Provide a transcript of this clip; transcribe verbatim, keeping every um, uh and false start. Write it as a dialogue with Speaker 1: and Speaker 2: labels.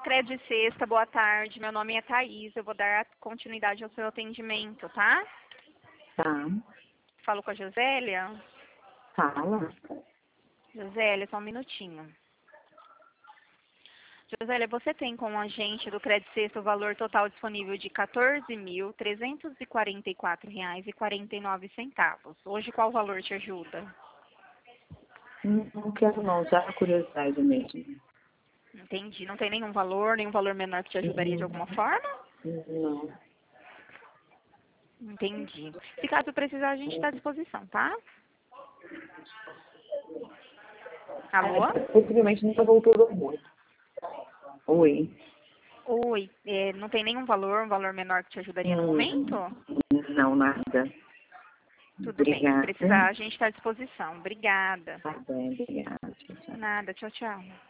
Speaker 1: Cred Sexta, boa tarde. Meu nome é Thaís. Eu vou dar continuidade ao seu atendimento, tá?
Speaker 2: Tá.
Speaker 1: Falo com a Josélia?
Speaker 2: Fala.
Speaker 1: Josélia, só um minutinho. Josélia, você tem com o agente do Cred Sexta o valor total disponível de quatorze mil trezentos e quarenta e quatro reais e quarenta e nove centavos. Hoje, qual valor te ajuda?
Speaker 2: Não, não quero não, já é curiosidade mesmo.
Speaker 1: Entendi. Não tem nenhum valor, nenhum valor menor que te ajudaria de alguma forma?
Speaker 2: Não.
Speaker 1: Entendi. Se caso precisar, a gente está à disposição, tá? Alô?
Speaker 2: É, possivelmente nunca voltou do muito. Oi.
Speaker 1: Oi. É, não tem nenhum valor, um valor menor que te ajudaria no
Speaker 2: Hum,
Speaker 1: momento?
Speaker 2: Não, nada.
Speaker 1: Tudo bem. Se
Speaker 2: Obrigada.
Speaker 1: precisar, a gente está à disposição. Obrigada.
Speaker 2: Tá bem, obrigada. Tchau, tchau.
Speaker 1: Nada. Tchau, tchau.